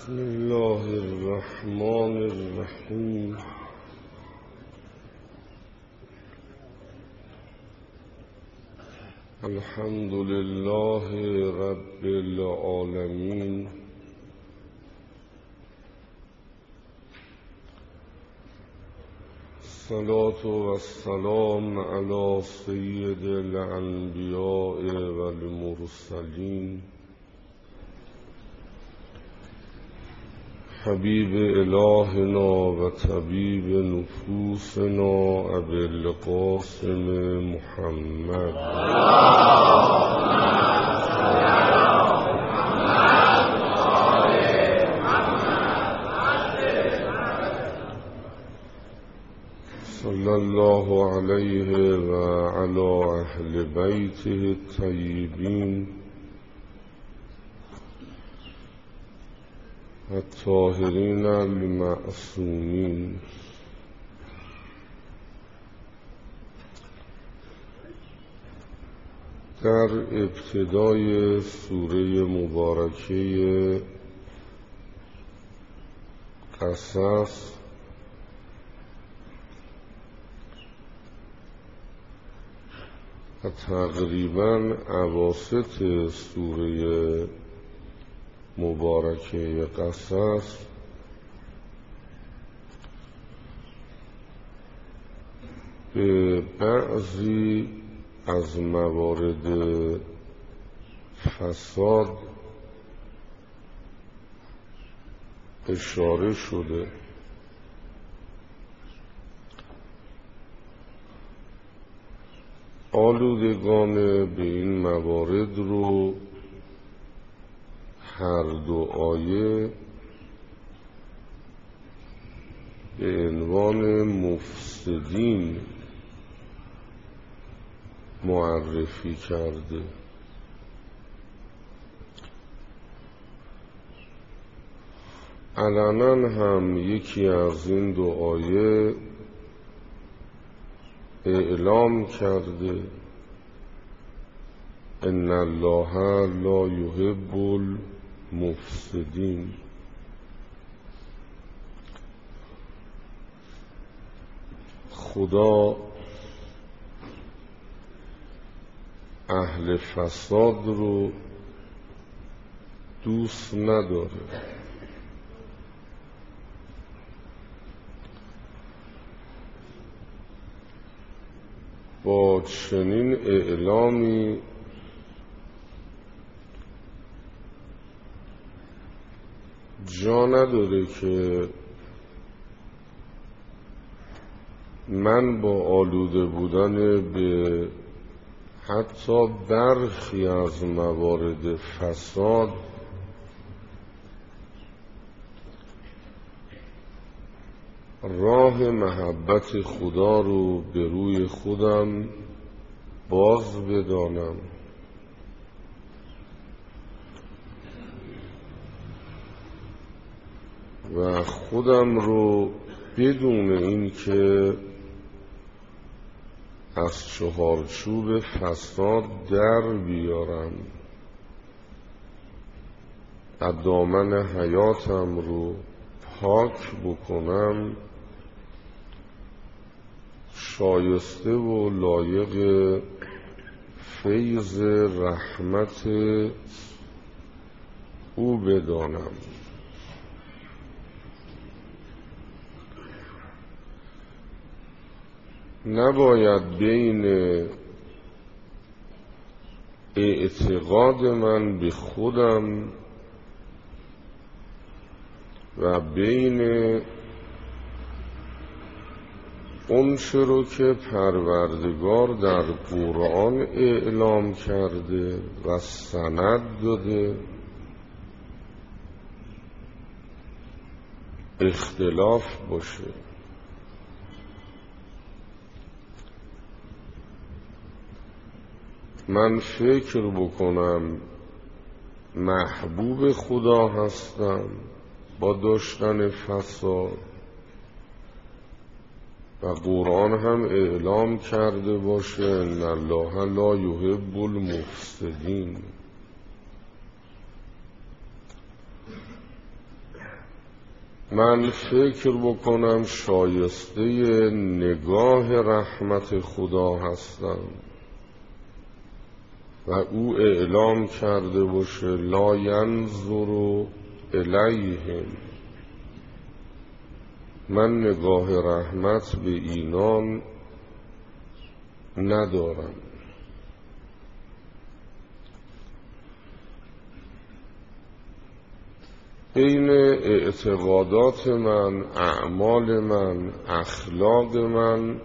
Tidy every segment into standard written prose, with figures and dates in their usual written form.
بسم الله الرحمن الرحیم. الحمد لله رب العالمین. الصلاة والسلام علی سید الانبیاء والمرسلین حبیب الهنا و طبیب نفوسنا ابی القاسم محمد صلی الله علیه و علی اهل بیته الطیبین الطاهرین المعصومین. در ابتدای سوره مبارکه قصص و تقریبا اواسط سوره مبارکه قصص به بعضی از موارد فساد اشاره شده. آلودگان به این موارد رو هر دو آیه به عنوان مفسدین معرفی کرده. علنا هم یکی از این دو آیه اعلام کرده ان الله لا یحب المفسدین. خدا اهل فساد رو دوست نداره. با چنین اعلامی جا نداره که من با آلوده بودن به حتی برخی از موارد فساد راه محبت خدا رو به روی خودم باز بدانم و خودم رو بدون این که از چهارچوب فساد در بیارم و دامن حیاتم رو پاک بکنم، شایسته و لایق فیض رحمت او بدانم. نباید بین اعتقاد من به خودم و بین اونچه رو که پروردگار در قرآن اعلام کرده و سند داده اختلاف باشه. من فکر بکنم محبوب خدا هستم با داشتن فساد و قرآن هم اعلام کرده باشه ان الله لا یحب المفسدین. من فکر بکنم شایسته نگاه رحمت خدا هستم و او اعلام کرده باشه لا ینظر الیهم، من نگاه رحمت به اینان ندارم. بین اعتقادات من، اعمال من، اخلاق من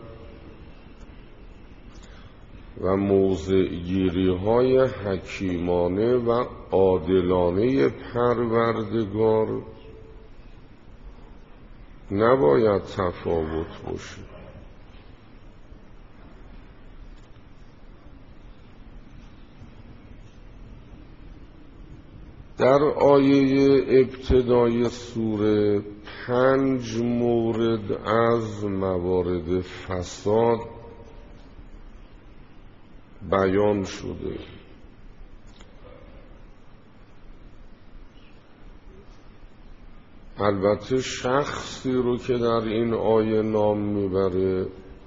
و موضع‌گیری‌های حکیمانه و عادلانه پروردگار نباید تفاوت باشه. در آیه ابتدای سوره 5 مورد از موارد فساد بیان شده. البته شخصی رو که در این آیه نام میبره،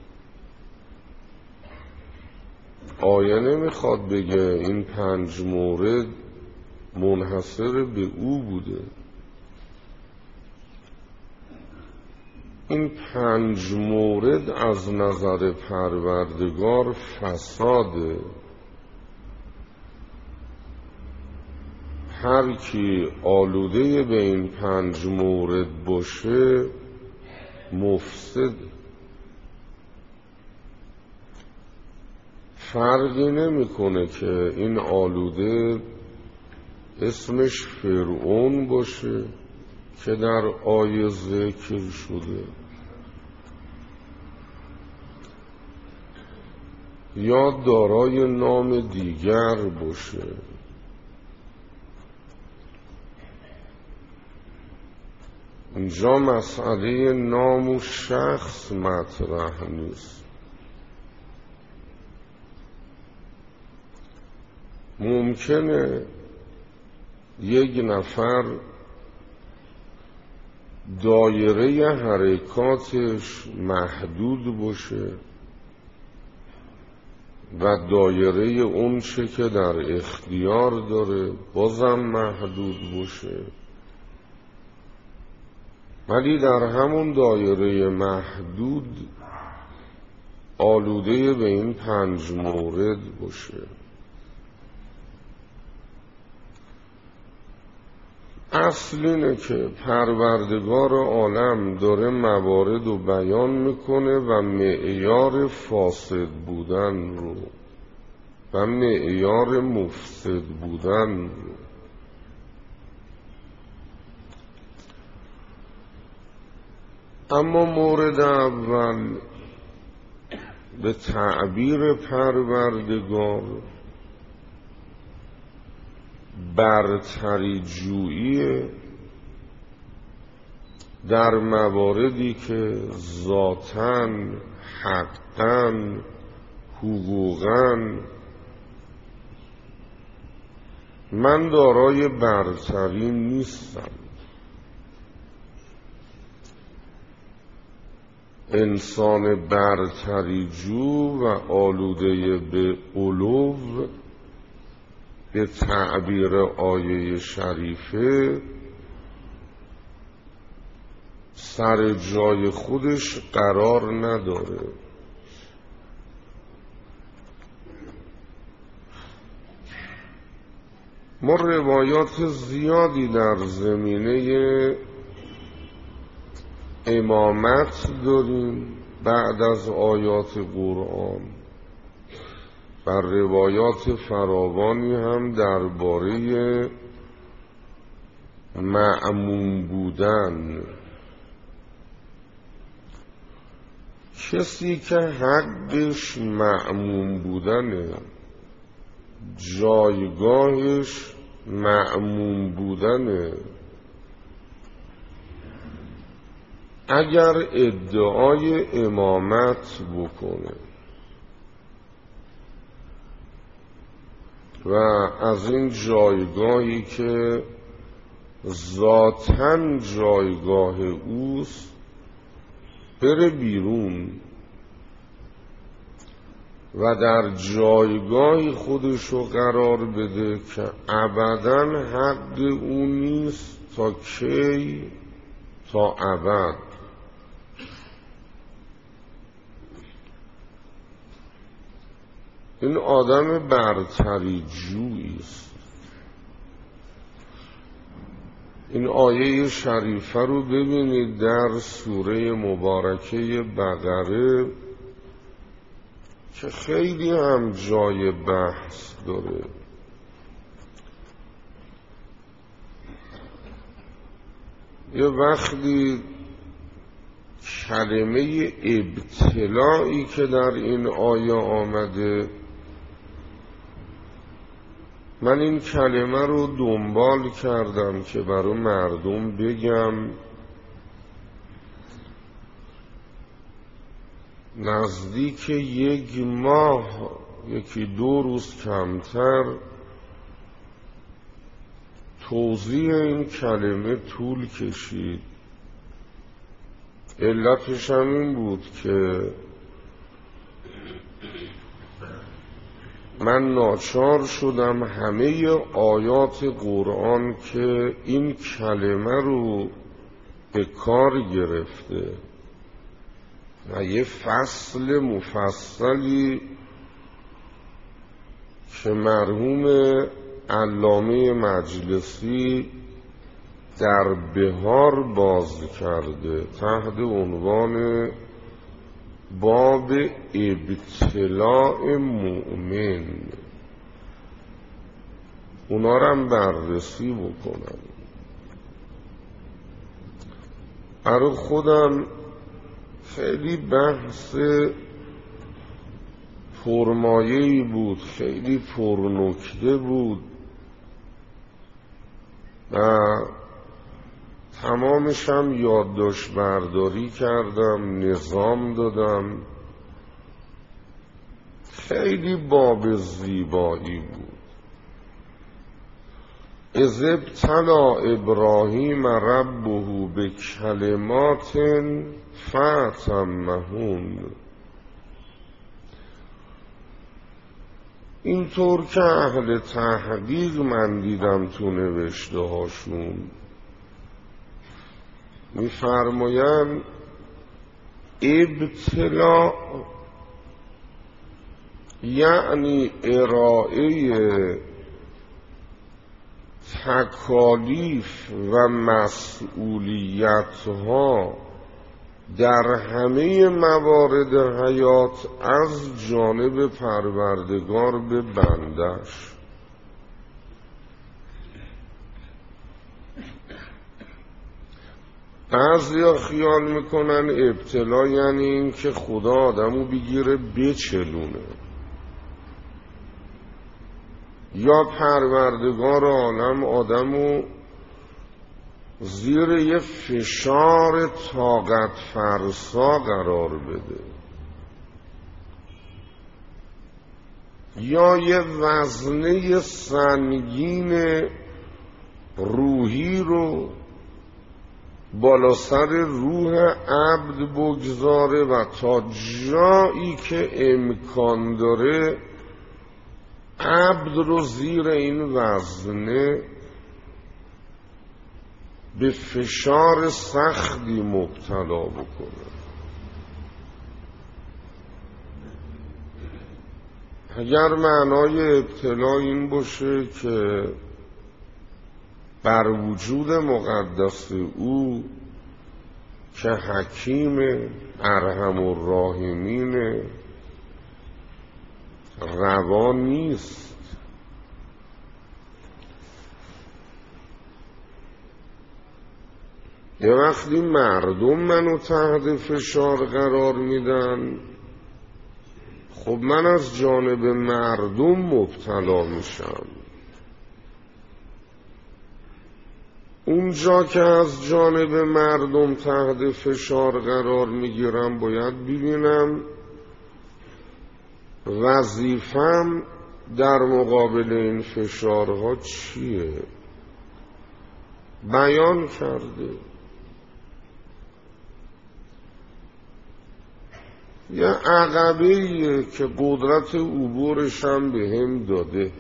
آیه نمیخواد بگه این 5 مورد منحصر به او بوده. این 5 مورد از نظر پروردگار فساده. هر کی آلوده به این 5 مورد باشه مفسد. فرقی نمیکنه که این آلوده اسمش فرعون باشه که در آیه ذکر شده یا دارای نام دیگر باشه. اینجا مسئله نام و شخص مطرح نیست. ممکنه یک نفر دایره حرکاتش محدود باشه و دایره اون چه که در اختیار داره بازم محدود باشه، ولی در همون دایره محدود آلوده به این 5 مورد باشه. اصل اینه که پروردگار عالم داره موارد رو بیان میکنه و معیار فاسد بودن رو و معیار مفسد بودن رو. اما مورد اول به تعبیر پروردگار برتری جویی در مواردی که ذاتاً، حقاً، حقوقاً من دارای برتری نیستم. انسان برتری جو و آلوده به علو به تعبیر آیه شریفه سر جای خودش قرار نداره. ما روایات زیادی در زمینه امامت داریم بعد از آیات قرآن و روایات فراوانی هم درباره مأمون بودن. کسی که حقش مأمون بودنه، جایگاهش مأمون بودنه، اگر ادعای امامت بکنه و از این جایگاهی که ذاتاً جایگاه اوست بره بیرون و در جایگاهی خودشو قرار بده که ابداً حق اون نیست. تا کی؟ تا ابد. این آدم برتری جوییست. این آیه شریفه رو ببینید در سوره مبارکه بقره که خیلی هم جای بحث داره. یه وقتی کلمه ابتلایی که در این آیه آمده، من این کلمه رو دنبال کردم که برای مردم بگم. نزدیک 1 ماه، 1-2 روز کمتر توضیح این کلمه طول کشید. علتش هم این بود که من ناچار شدم همه آیات قرآن که این کلمه رو به کار گرفته و یه فصل مفصلی که مرحوم علامه مجلسی در بهار باز کرده تحت عنوان باب ابتلاء مؤمن، اونا رو هم بررسی بکنم. برای خودم خیلی بحث پرمایه‌ای بود، خیلی پرنکته بود و تمامش هم یادداشت برداری کردم، نظام دادم. خیلی باب زیبایی بود. اذ ابتلی ابراهیم ربه بکلمات فاتمهن. اینطور که اهل تحقیق من دیدم تو نوشته هاشون می‌فرمایند ابتلا یعنی ارائه تکالیف و مسئولیت‌ها در همه موارد حیات از جانب پروردگار به بندش. بعضیا خیال میکنن ابتلا یعنی این که خدا آدمو بگیره بچلونه، یا پروردگار عالم آدمو زیر یه فشار طاقت فرسا قرار بده، یا یه وزنه سنگین روحی رو بالا سر روح عبد بگذاره و تا جایی که امکان داره عبد رو زیر این وزنه به فشار سختی مبتلا بکنه. اگر معنای ابتلا این باشه که بر وجود مقدس او که حکیم ارحم الراحمین روا نیست، یه وقتی مردم منو تحت فشار قرار میدن، خب من از جانب مردم مبتلا میشم. اونجا که از جانب مردم تحت فشار قرار میگیرم باید ببینم وظیفم در مقابل این فشارها چیه. بیان کرده. یه عقبه‌ایه که قدرت عبورش هم به هم داده.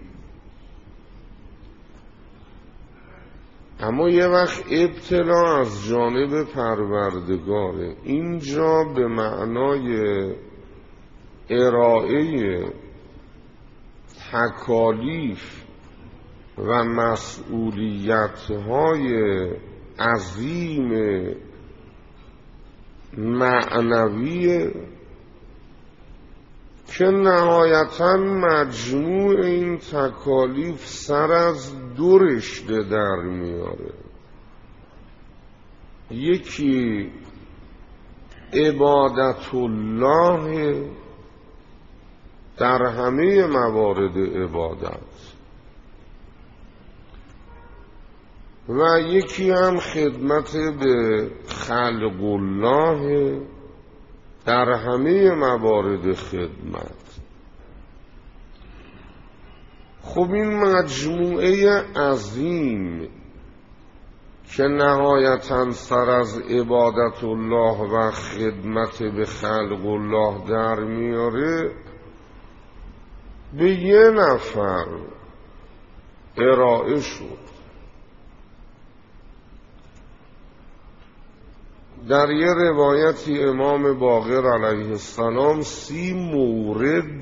اما یه وقت ابتلا از جانب پروردگاره. اینجا به معنای ارائه تکالیف و مسئولیت‌های عظیم معنوی که نهایتاً مجموع این تکالیف سر از دو رشته در میاره. یکی عبادت الله در همه موارد عبادت و یکی هم خدمت به خلق الله در همه موارد خدمت. خب این مجموعه عظیم که نهایتاً سر از عبادت الله و خدمت به خلق الله در میاره به یه نفر ارائه شد. در یه روایتی امام باقر علیه السلام 30 مورد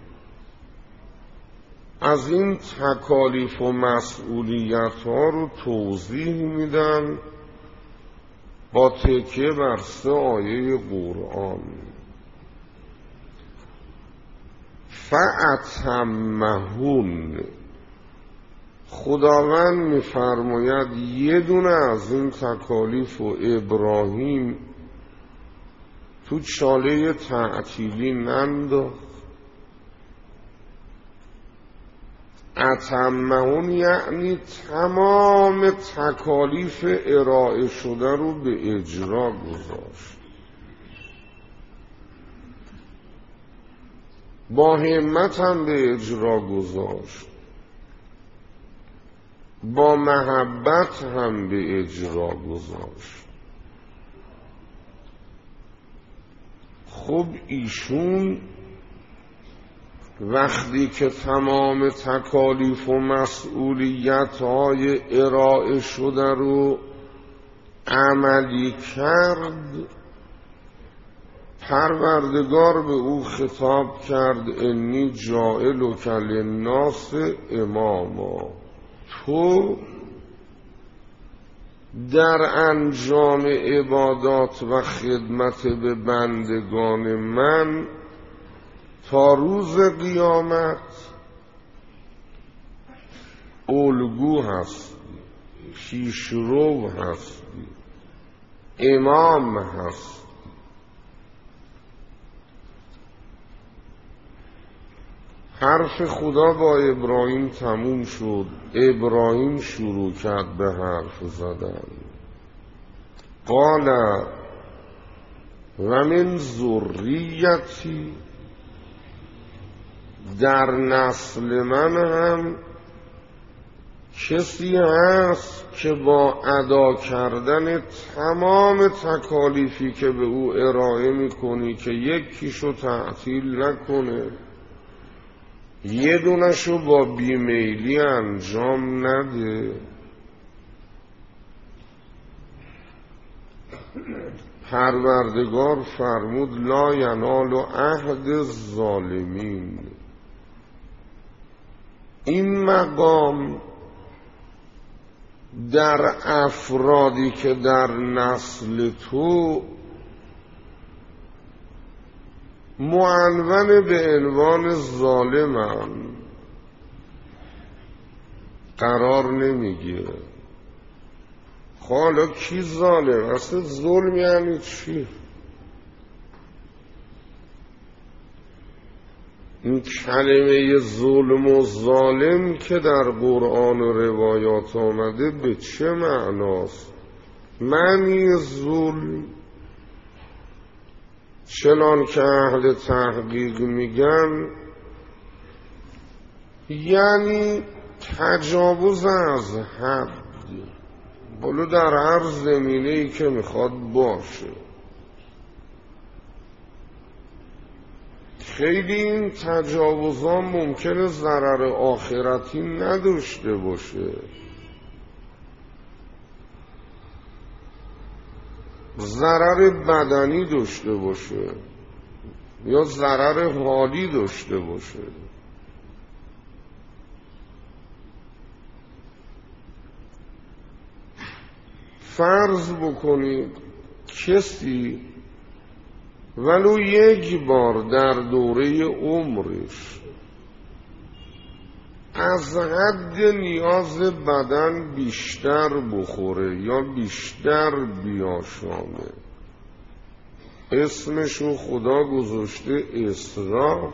از این تکالیف و مسئولیت ها رو توضیح میدن با تکیه بر 3 آیه قرآن. فأتمهن، خداوند میفرماید یه دونه از این تکالیف و ابراهیم تو چاله تعطیلی ننداخت. اتمهن یعنی تمام تکالیف ارائه شده رو به اجرا گذاشت، با همت هم به اجرا گذاشت، با محبت هم به اجرا گذاشت. خب ایشون وقتی که تمام تکالیف و مسئولیت‌های ارائه شده رو عملی کرد، پروردگار به او خطاب کرد انی جاعلک للناس اماما، تو در انجام عبادات و خدمت به بندگان من تا روز قیامت الگو هستی، پیشرو هستی، امام هستی. حرف خدا با ابراهیم تموم شد. ابراهیم شروع کرد به حرف زدن. قال و من ذریتی، در نسل من هم کسی هست که با ادا کردن تمام تکالیفی که به او ارائه میکنی که یکیشو تعطیل نکنه، یه دونشو با بیمیلی انجام نده. پروردگار فرمود لا ینال عهد الظالمین. این مقام در افرادی که در نسل تو معنون به عنوان ظالمن قرار نمیگیره. حالا کی ظالم؟ اصلا ظلم یعنی چی؟ این کلمه ظلم و ظالم که در قرآن و روایات آمده به چه معناست؟ معنی ظلم چنان که اهل تحقیق میگن یعنی تجاوز از حد، حالا در هر زمینه‌ای که میخواد باشه. خیلی این تجاوزها ممکنه ضرر آخرتی نداشته باشه، ضرر بدنی داشته باشه یا ضرر حالی داشته باشه. فرض بکنید کسی ولو یک بار در دوره عمرش از حد نیاز بدن بیشتر بخوره یا بیشتر بیاشامه، اسمشو خدا گذاشته اسراف،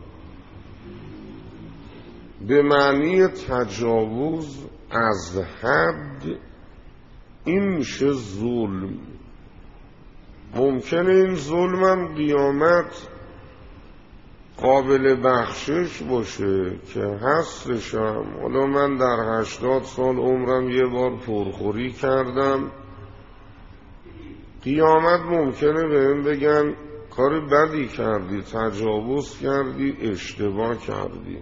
به معنی تجاوز از حد، این میشه ظلم. ممکنه این ظلمم قیامت قابل بخشش باشه که هستشم. حالا من در 80 سال عمرم یه بار پرخوری کردم، قیامت ممکنه بهم بگن کار بدی کردی، تجاوز کردی، اشتباه کردی.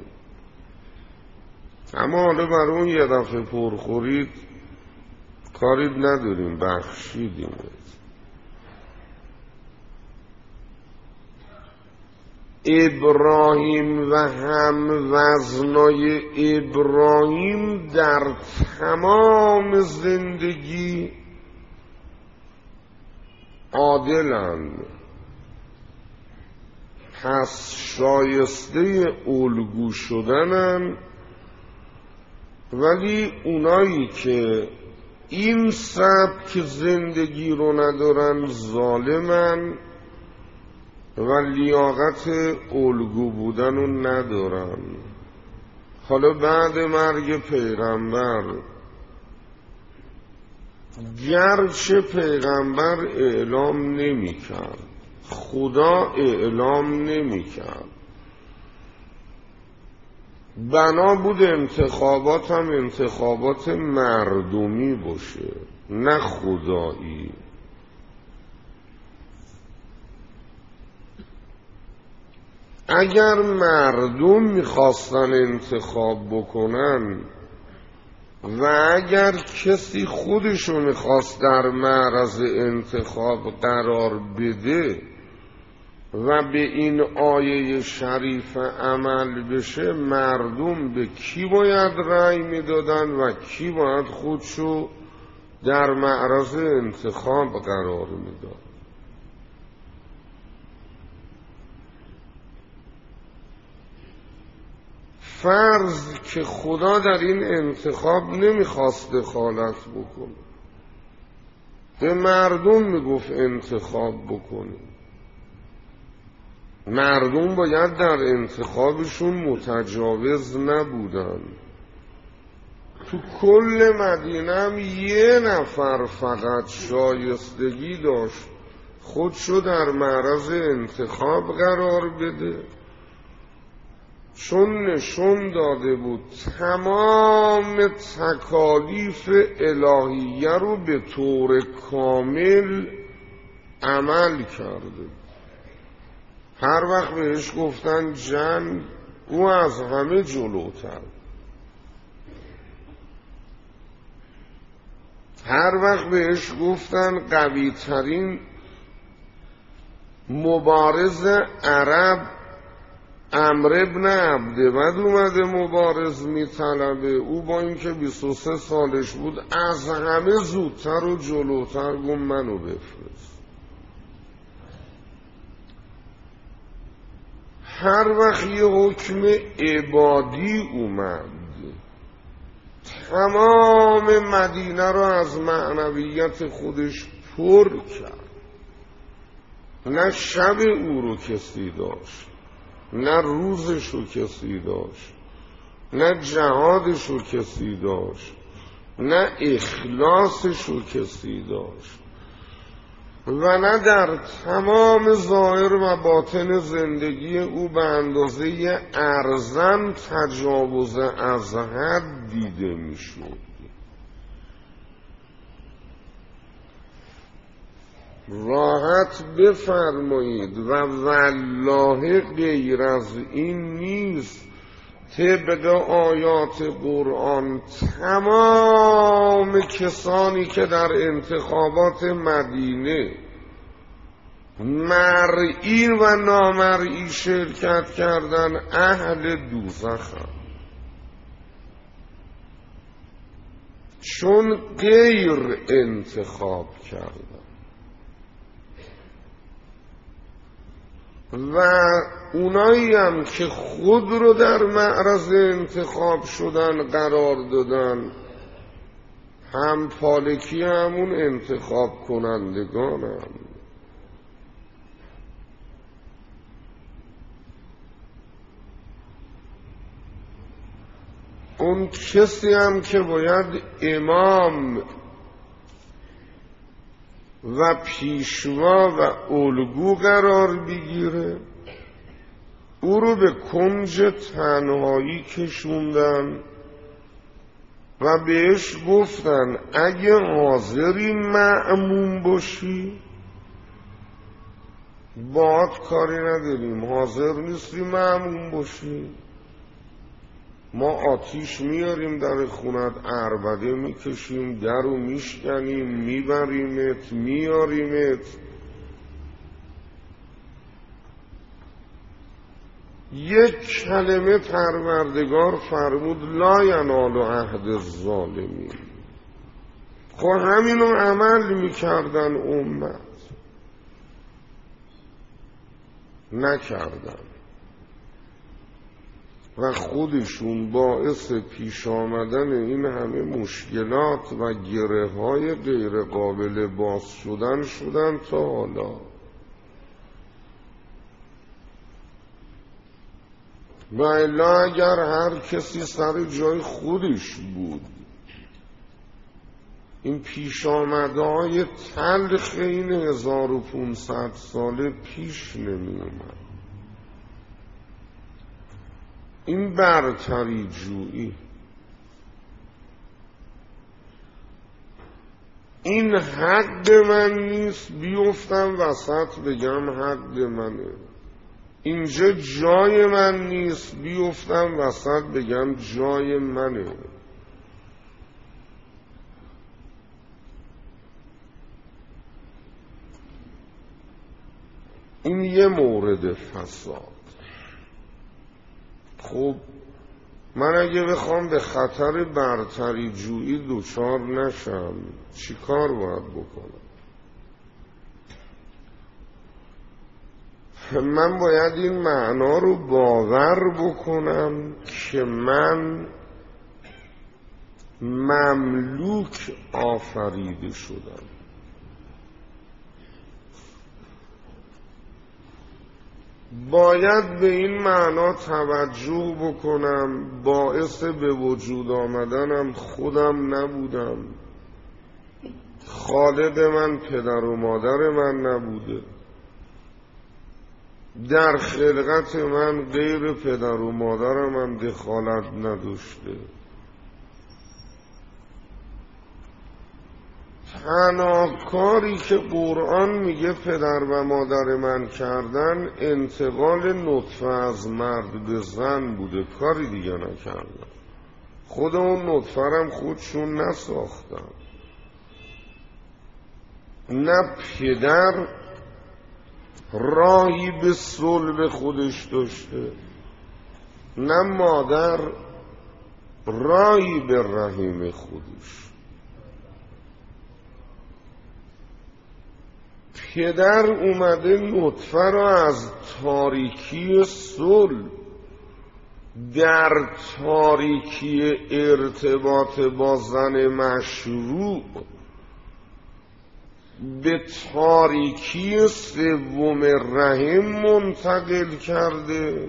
اما حالا برای اون یه دفعه پرخورید کاری نداریم، بخشیدیم. ابراهیم و هم وزنای ابراهیم در تمام زندگی عادلند، پس شایسته الگو شدنن. ولی اونایی که این سبک زندگی رو ندارن ظالمن و لیاقت الگو بودن رو ندارن. حالا بعد مرگ پیغمبر گرچه پیغمبر اعلام نمی کرد، خدا اعلام نمی کرد، بنا بود انتخابات هم انتخابات مردمی باشه نه خدایی. اگر مردم میخواستن انتخاب بکنن و اگر کسی خودشو میخواست در معرض انتخاب قرار بده و به این آیه شریف عمل بشه، مردم به کی باید رأی میدادن و کی باید خودشو در معرض انتخاب قرار میداد. فرض که خدا در این انتخاب نمیخواست دخالت بکنه، به مردم میگفت انتخاب بکنه. مردم باید در انتخابشون متجاوز نبودن. تو کل مدینه هم یه نفر فقط شایستگی داشت خودشو در معرض انتخاب قرار بده، چون نشون داده بود تمام تکالیف الهیه رو به طور کامل عمل کرده. هر وقت بهش گفتن جنگ، او از همه جلوتر. هر وقت بهش گفتن قوی ترین مبارز عرب عمرو ابن عبدود اومده مبارز میطلبه، او با اینکه 23 سالش بود از همه زودتر و جلوتر گفت منو بفرست. هر وقت یه حکم عبادی اومد تمام مدینه رو از معنویت خودش پر کرد. نه شب او رو کسی داشت، نه روزش رو کسی داشت، نه جهادش رو کسی داشت، نه اخلاصش رو کسی داشت و نه در تمام ظاهر و باطن زندگی او به اندازه ارزن تجاوز از حد دیده می شود. راحت بفرمایید و والله غیر از این نیست. طبق آیات قرآن تمام کسانی که در انتخابات مدینه مرئی و نامرئی شرکت کردن اهل دوزخن، چون غیر انتخاب کردن. و اونایی هم که خود رو در معرض انتخاب شدن قرار دادن هم پالکی همون انتخاب کنندگان هم. اون کسی هم که باید امام و پیشوا و الگو قرار بگیره، او رو به کنج تنهایی کشوندن و بهش گفتن اگه حاضری مأموم باشی باهات کاری نداریم، حاضر نیستی مأموم باشی ما آتیش میاریم در خونت، عربده میکشیم، در رو میشکنیم، میبریمت، میاریمت. یک کلمه پروردگار فرمود لا ینال عهد الظالمین. خب همینو عمل میکردن، امت نکردن و خودشون باعث پیش آمدن این همه مشکلات و گره های غیر قابل باز شدن تا حالا. و الا اگر هر کسی سر جای خودش بود این پیش آمده های تلخ این 1500 ساله پیش نمی اومد. این برتری جویی، این حق من نیست بیفتم وسط بگم حق منه، اینجا جای من نیست بیفتم وسط بگم جای منه. این یه مورد فساد. خب من اگه بخوام به خطر برتری جویی دچار نشم چی کار باید بکنم؟ من باید این معنا رو باور بکنم که من مملوک آفریده شدم. باید به این معنا توجه بکنم باعث به وجود آمدنم خودم نبودم، خالق من پدر و مادر من نبوده، در خلقت من غیر پدر و مادرم هم دخالت نداشته. تنها کاری که قرآن میگه پدر و مادر من کردن انتقال نطفه از مرد به زن بوده، کاری دیگه نکردن. خود اون نطفه هم خودشون نساختن. نه پدر راهی به صلب خودش داشته، نه مادر راهی به رحم خودش. پدر اومده نطفه را از تاریکی صلب در تاریکی ارتباط با زن مشروع به تاریکی سوم رحم منتقل کرده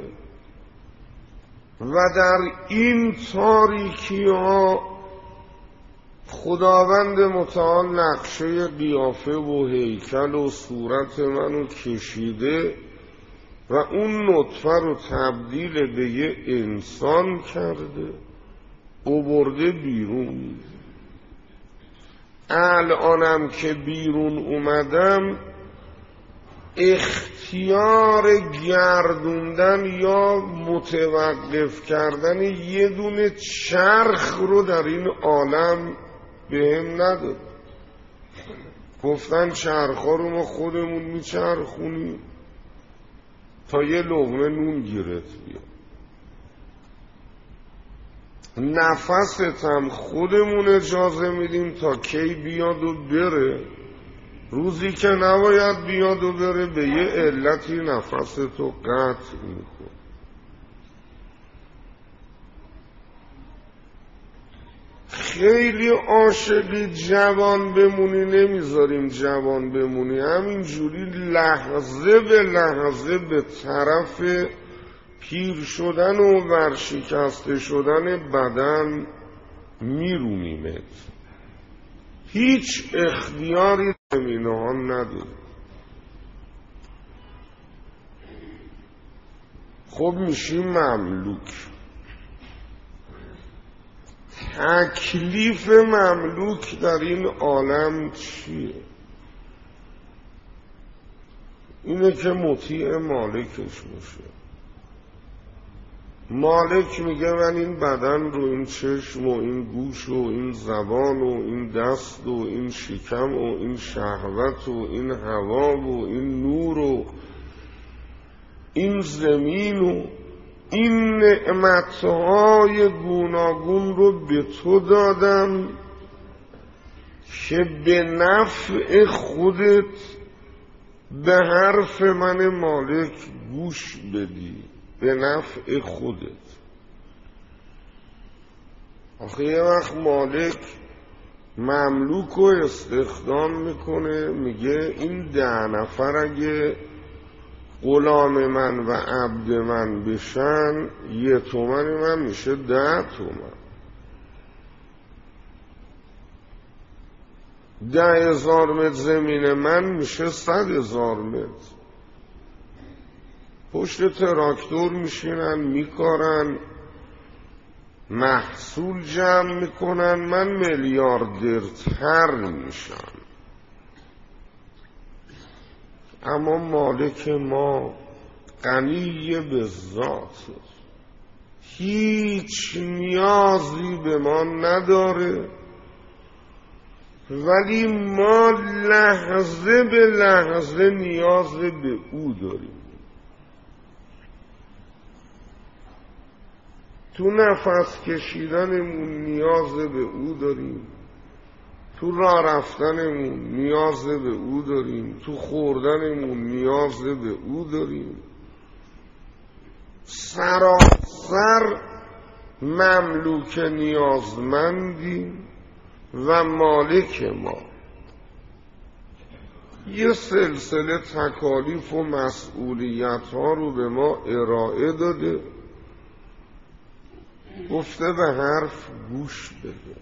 و در این تاریکی ها خداوند متعال نقشه قیافه و هیکل و صورت منو کشیده و اون نطفه رو تبدیل به یه انسان کرده و برده بیرون. الانم که بیرون اومدم اختیار گردوندن یا متوقف کردن یه دونه چرخ رو در این عالم بهم نداد. گفتن چرخا رو ما خودمون میچرخونیم تا یه لقمه نون گیرت بیاد. نفست هم خودمون اجازه میدیم تا کی بیاد و بره. روزی که نباید بیاد و بره به یه علتی نفستو قطع میکن. خیلی عاشقی جوان بمونی نمیذاریم جوان بمونی، همینجوری لحظه به لحظه به طرف پیر شدن و ورشکسته شدن بدن میرونیمت. هیچ اختیاری زمینه ها نداری. خب میشی مملوک. تکلیف مملوک در این عالم چیه؟ اینه که مطیع مالکش باشه. مالک میگه من این بدن رو، این چشم و این گوش و این زبان و این دست و این شکم و این شهوت و این هوا و این نور و این زمین و این نعمتهای گوناگون رو به تو دادم که به نفع خودت به حرف من مالک گوش بدی، به نفع خودت. آخه یه وقت مالک مملوک رو استخدام میکنه، میگه این 10 نفر اگه غلام من و عبد من بشن 1 تومن من میشه 10 تومن. 10,000 متر زمین من میشه 100,000 متر. پشت تراکتور میشینن میکارن، محصول جمع میکنن، من میلیاردرتر میشم. اما مالک ما غنی به ذاته، هیچ نیازی به ما نداره، ولی ما لحظه به لحظه نیاز به او داریم. تو نفس کشیدنمون نیاز به او داریم، تو راه رفتنمون نیاز به او داریم، تو خوردنمون نیاز به او داریم. سراسر مملوک نیازمندیم و مالک ما یه سلسله تکالیف و مسئولیت ها رو به ما ارائه داده، گفته به حرف گوش بده.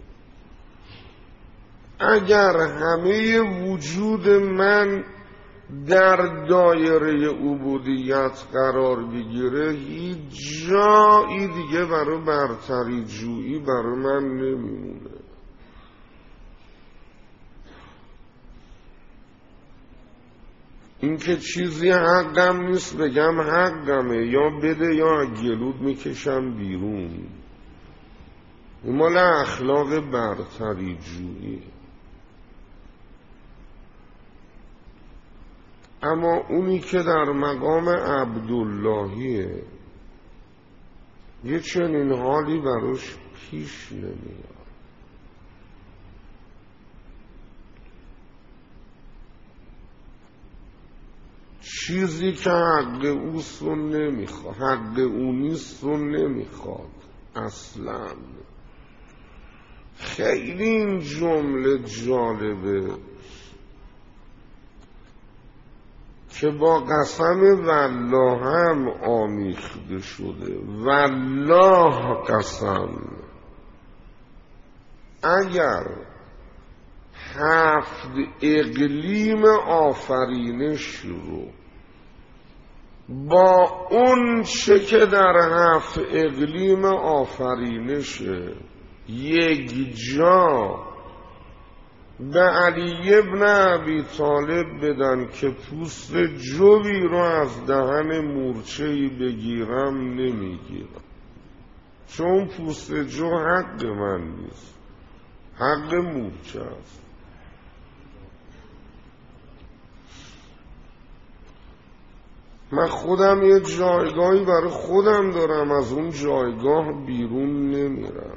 اگر همه وجود من در دایره عبودیت قرار بگیره، هیچ جایی دیگه برای برتری جویی برای من نمیمونه. این که چیزی حقم نیست بگم حقمه، یا بده یا گلود میکشم بیرون. این مال اخلاق برتری جویی. اما اونی که در مقام عبداللهیه یه چنین حالی براش پیش نمیاد. چیزی که حق اوست نمیخواد، حق او نیست نمیخواد اصلا. خیلی این جمله جالبه که با قسم والله هم آمیخته شده. والله قسم، اگر 7 اقلیم آفرینش رو با اون چه که در 7 اقلیم آفرینش یک جا به علی ابن ابی طالب بدن که پوست جوی رو از دهن مورچه‌ای بگیرم نمیگیرم، چون پوست جو حق من نیست، حق مورچه است. من خودم یه جایگاهی برای خودم دارم، از اون جایگاه بیرون نمیرم.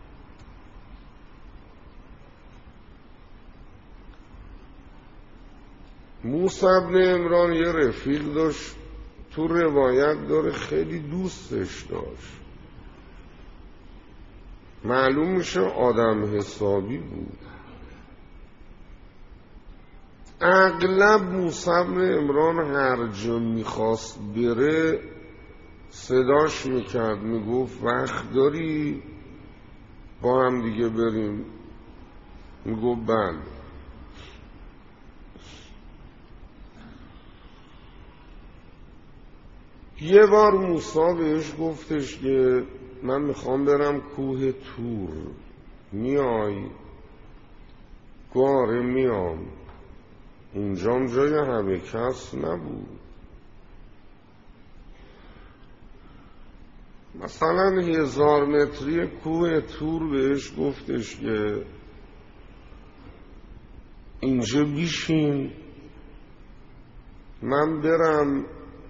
موسی بن عمران یه رفیق داشت، تو روایت داره خیلی دوستش داشت، معلوم میشه آدم حسابی بود. اغلب موسی بن عمران هر جا میخواست بره صداش میکرد، میگفت وقت داری با هم دیگه بریم؟ میگفت بله. یه بار موسی بهش گفتش که من میخوام برم کوه تور، میای؟ گاره میام. اونجام جای همه کس نبود، مثلا 1000 متری کوه تور. بهش گفتش که اینجا بیشین، من برم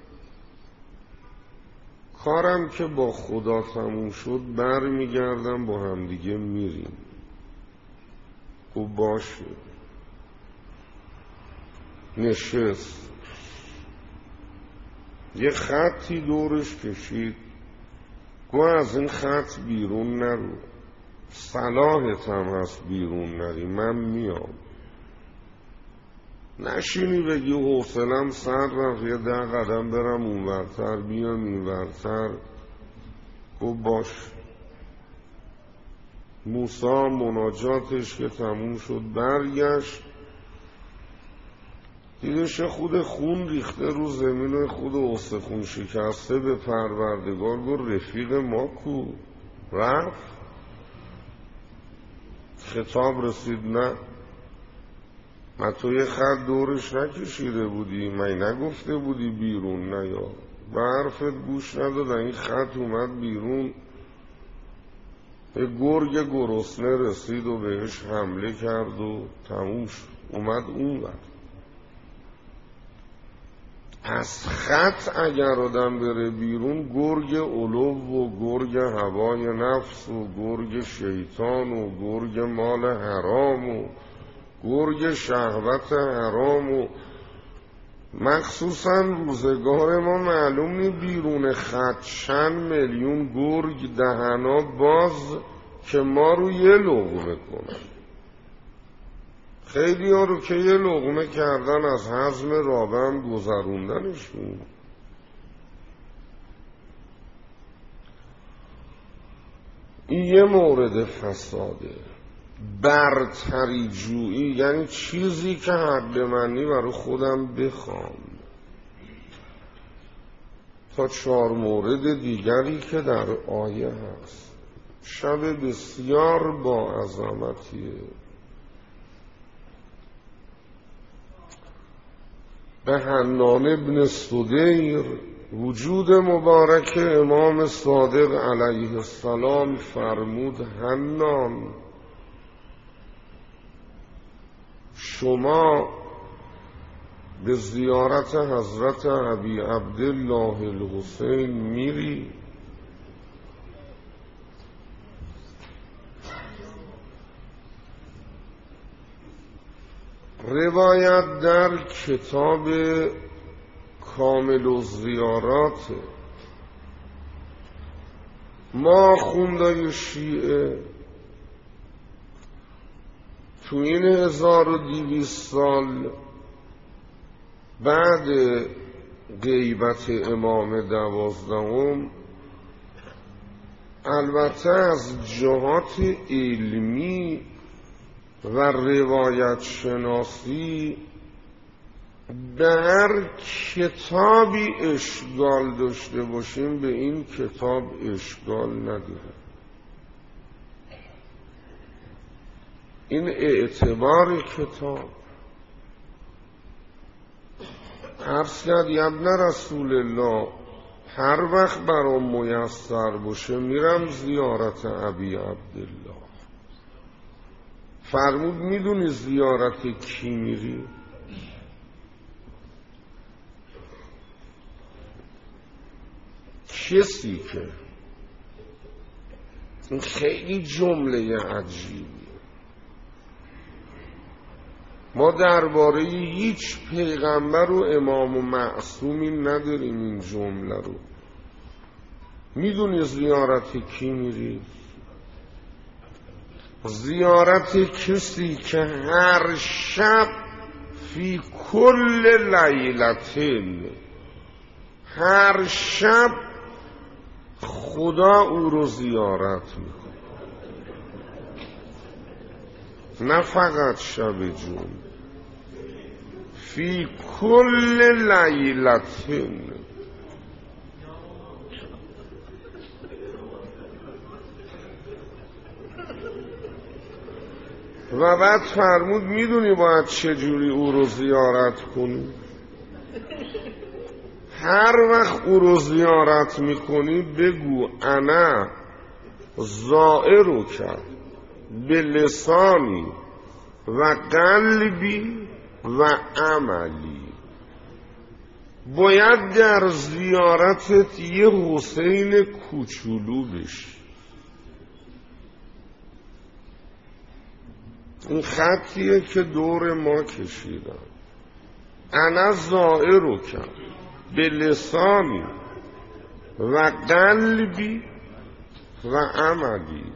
کارم که با خدا تموم شد برمیگردم، با هم دیگه میریم. گفت باشه. نشست، یه خطی دورش کشید، گفت از این خط بیرون نرو، صلاحت هم هست بیرون نری، من میام. نشینی بگی حوصله‌ام سر رفت، یه 10 قدم برم اونورتر بیام اینورتر. گفت باش. موسی مناجاتش که تموم شد برگشت، دیدش خود خون ریخته رو زمین و خود استخون شکسته. به پروردگار گفت رفیق ما کو؟ رفت؟ خطاب رسید نه، من تو یه خط دورش نکشیده بودی؟ من نگفته بودی بیرون نیا؟ به حرفت گوش ندادن، این خط اومد بیرون. یه گرگ گرسنه رسید و بهش حمله کرد و تموم شد، اومد اون وقت. از خط اگر آدم بره بیرون، گرگ علو و گرگ هوای نفس و گرگ شیطان و گرگ مال حرام و گرگ شهوت حرام و مخصوصا روزگار ما معلوم نی بیرون خط چند میلیون گرگ دهنا باز که ما رو یه لقمه کنن. خیلی ها رو که یه لقمه کردن از هضم رابه هم گذروندنشون. این یه مورد فساده. برتری جویی یعنی چیزی که حق منی برای خودم بخوام. تا 4 مورد دیگری که در آیه هست. شب بسیار با عظمتیه. به حنان ابن صدیر وجود مبارک امام صادق علیه السلام فرمود حنان شما به زیارت حضرت ابی عبدالله الحسین میری؟ روایت در کتاب کامل الزیارات ما خوندای شیعه تو این 1200 سال بعد غیبت امام 12، البته از جهات علمی و روایت شناسی به هر کتابی اشکال داشته باشیم به این کتاب اشکال نداره. این اعتبار کتاب. عرض کرد ابن رسول الله هر وقت برام میسر باشه میرم زیارت ابی عبدالله. فرمود میدونی زیارت کی میری؟ کسی که این خیلی جمله عجیبی، ما درباره هیچ پیغمبر و امام و معصومی نداریم این جمله رو. میدونی زیارت کی میری؟ زیارت کسی که هر شب فی کل لیلتین، هر شب خدا او رو زیارت میکنه، نه فقط شب جمعه، فی کل لیلتین. و بعد فرمود میدونی باید چجوری او رو زیارت کنی؟ هر وقت او رو زیارت میکنی بگو انا زائرو کرد به لسانی و قلبی و عملی. باید در زیارتت یه حسین کوچولو بشی. این خطیه که دور ما کشیدن. انا زائرو کرد به لسانی و قلبی و عملی.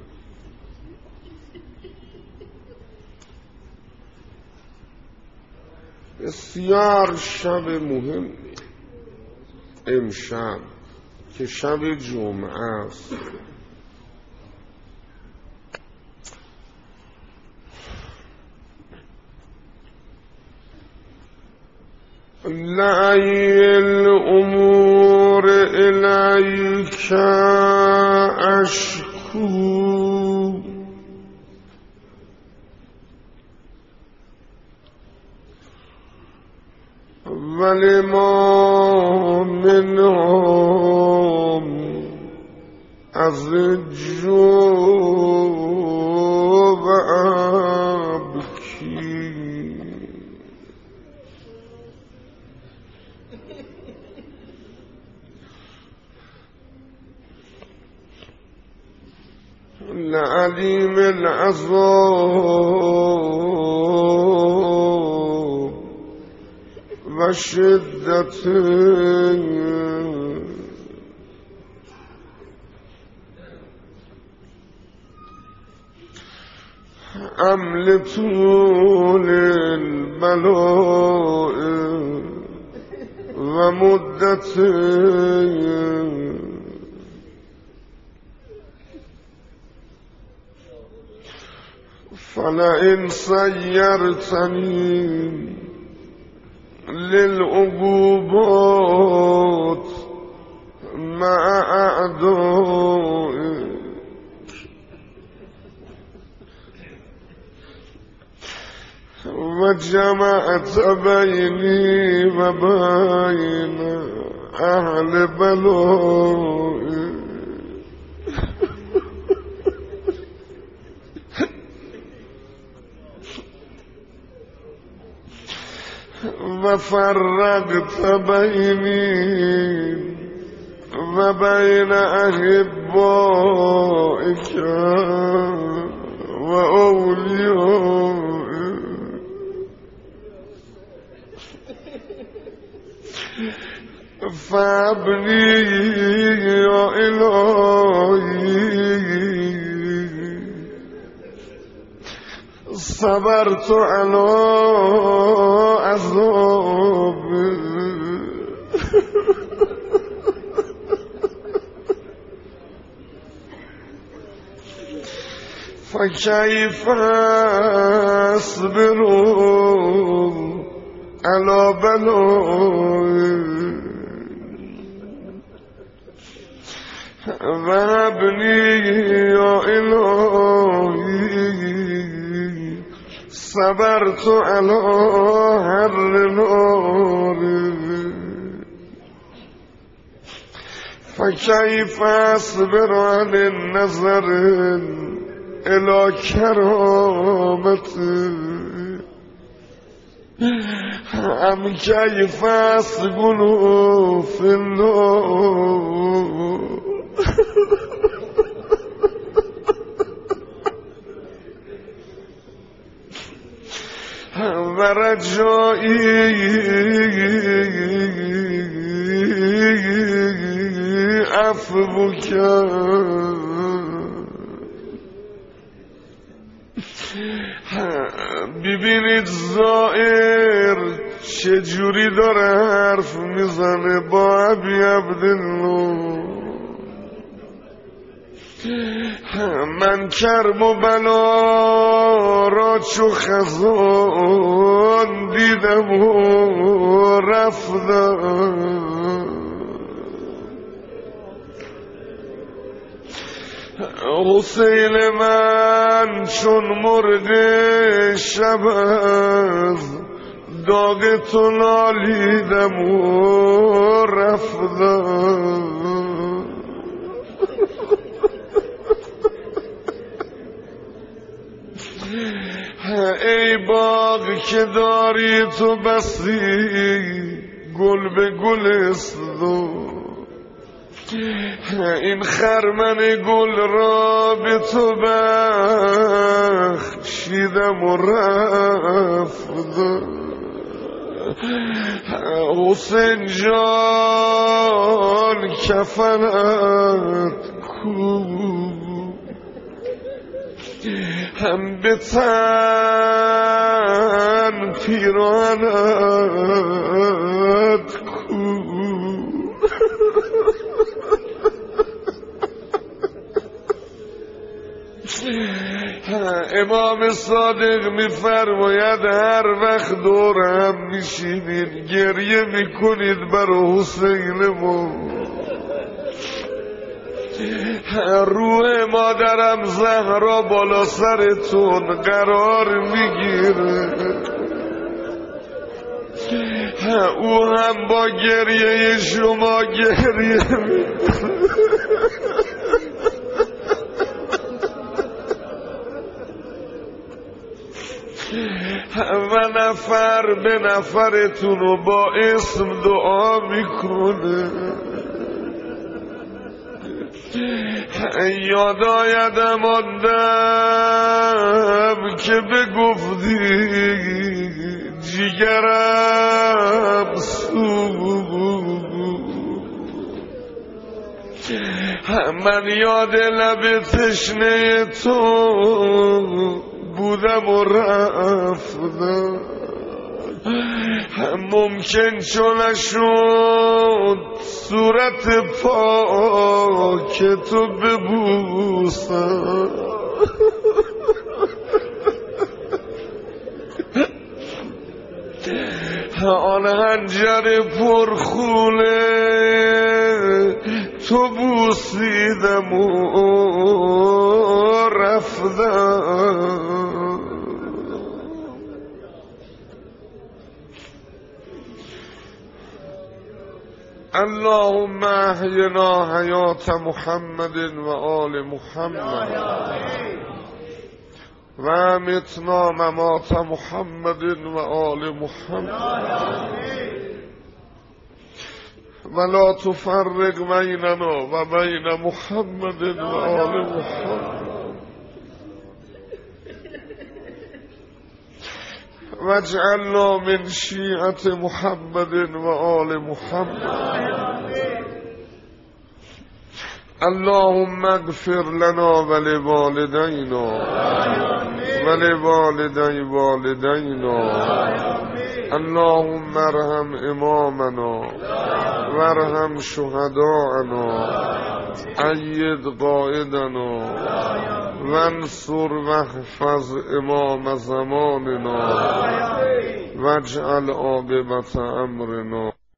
بسیار شب مهمی امشب که شب جمعه است. لعی الامور الیک اشکو ولما منهم از جو و ابکی. لعلیم العذاب و شدت عمل طول البلاء و مدت فلئن سیرتنی للعقوبات مع اعدائک و جمعت بینی و بین اهل بلائک و فرقت بینی و بین احبائک و اولیائک فابنی یا الهی صبرت علی عذاب فکیف اصبر علی بلائک و ابنی یا الهی صبرت على هر نار فكيف أصبر عن النظر إلى كرامة أم كيف أسكن في النار ورجائي عفوك ببینید زائر چجوری داره حرف میزنه با ابی عبدالله. من کرب و بلا را چو خزان دیدم و رفتم حسین من چون مرغ شب از داغ تو نالیدم و رفتم ای باغ که داری تو بسی گل به گلستان این خرمن گل را به تو بخشیدم و رفتم حسین جان کفنت کو هم به تن پیرانت کو امام صادق میفرماید هر وقت دور هم میشینید گریه میکنید برای حسین ما. روح مادرم زهرا بالا سرتون قرار میگیره، او هم با گریه شما گریه و نفر به نفرتون رو با اسم دعا میکنه. یاد آیدم آن دم که بگفتی جیگرم سوخت، من یاد لب تشنه تو بودم و رفتم. ممکن چون نشد صورت پاک تو ببوسم، آن حنجر پرخونه تو بوسیدم و رفتم. اللهم احینا حیات محمد و آل محمد و امتنا ممات محمد و آل محمد و لا تفرق بیننا و بین محمد و آل محمد واجعلنا من شیعة محمد و آل محمد. اللهم اغفر لنا ولوالدينا ولوالدي والدينا. اللهم ارحم امامنا وارحم شهداءنا، أيد قائدنا وانصر واحفظ امام زماننا واجعل عاقبة امرنا